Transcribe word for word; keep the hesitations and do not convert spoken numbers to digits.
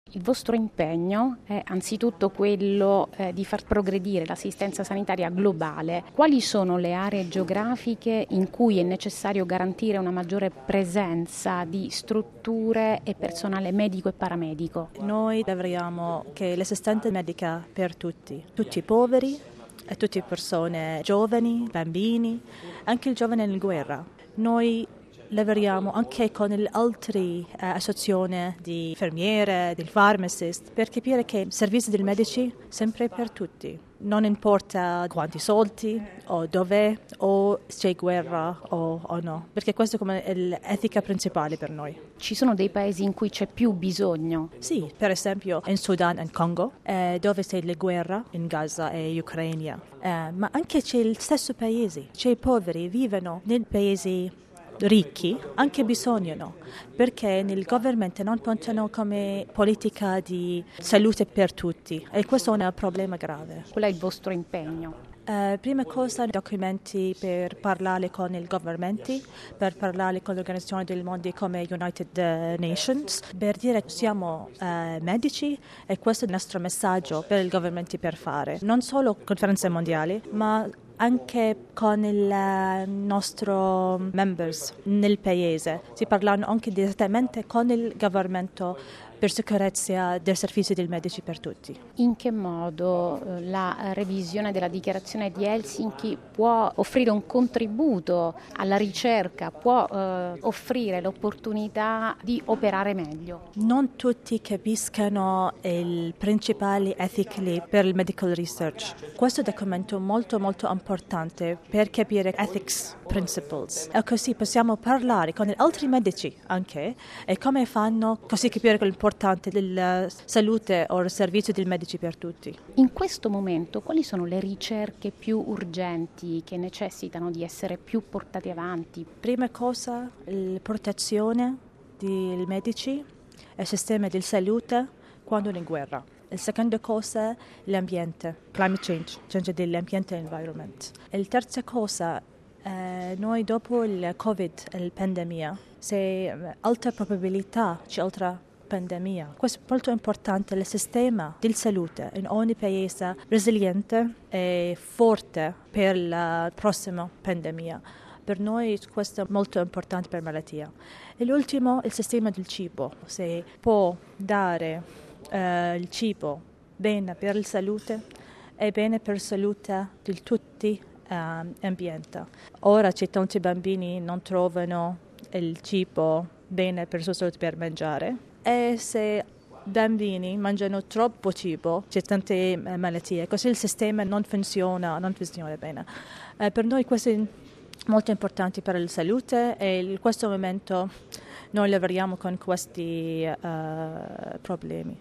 Il vostro impegno è anzitutto quello eh, di far progredire l'assistenza sanitaria globale. Quali sono le aree geografiche in cui è necessario garantire una maggiore presenza di strutture e personale medico e paramedico? Noi lavoriamo che l'assistenza medica per tutti, tutti i poveri, e tutte persone giovani, bambini, anche il giovane in guerra. Noi lavoriamo anche con le altre eh, associazioni di infermiere, di pharmacist, per capire che il servizio dei medici è sempre per tutti. Non importa quanti soldi o dove o se c'è guerra o, o no, perché questa è come l'etica principale per noi. Ci sono dei paesi in cui c'è più bisogno? Sì, per esempio in Sudan e in Congo, eh, dove c'è la guerra in Gaza e Ucraina, eh, ma anche c'è il stesso paese, c'è i poveri, vivono nei paesi ricchi, anche bisogno, perché nel governo non pensano come politica di salute per tutti e questo è un problema grave. Qual è il vostro impegno? Uh, prima cosa, documenti per parlare con i governmenti, per parlare con le organizzazioni del mondo come United Nations, per dire che siamo uh, medici e questo è il nostro messaggio per i governmenti per fare. Non solo conferenze mondiali, ma anche con i nostri members nel paese. Si parlano anche direttamente con il governo per sicurezza del servizio dei medici per tutti. In che modo la revisione della dichiarazione di Helsinki può offrire un contributo alla ricerca, può eh, offrire l'opportunità di operare meglio? Non tutti capiscono il principale ethically per il medical research. Questo documento è molto molto importante per capire ethics principles e così possiamo parlare con gli altri medici anche e come fanno così capire l'importanza della salute o il servizio dei medici per tutti. In questo momento quali sono le ricerche più urgenti che necessitano di essere più portate avanti? Prima cosa, la protezione dei medici e il sistema di salute quando è in guerra. La seconda cosa, l'ambiente, climate change, change dell'ambiente e environment. E la terza cosa, eh, noi dopo il Covid e la pandemia, c'è alta probabilità, c'è altra pandemia. Questo è molto importante, il sistema di salute in ogni paese resiliente e forte per la prossima pandemia. Per noi questo è molto importante per la malattia. E l'ultimo, il sistema del cibo. Se può dare eh, il cibo bene per la salute e bene per la salute di tutti gli uh, ambienti. Ora c'è tanti bambini che non trovano il cibo bene per la sua salute per mangiare. E se bambini mangiano troppo cibo, c'è tante malattie, così il sistema non funziona, non funziona bene. Eh, per noi questo è molto importante per la salute e in questo momento noi lavoriamo con questi uh, problemi.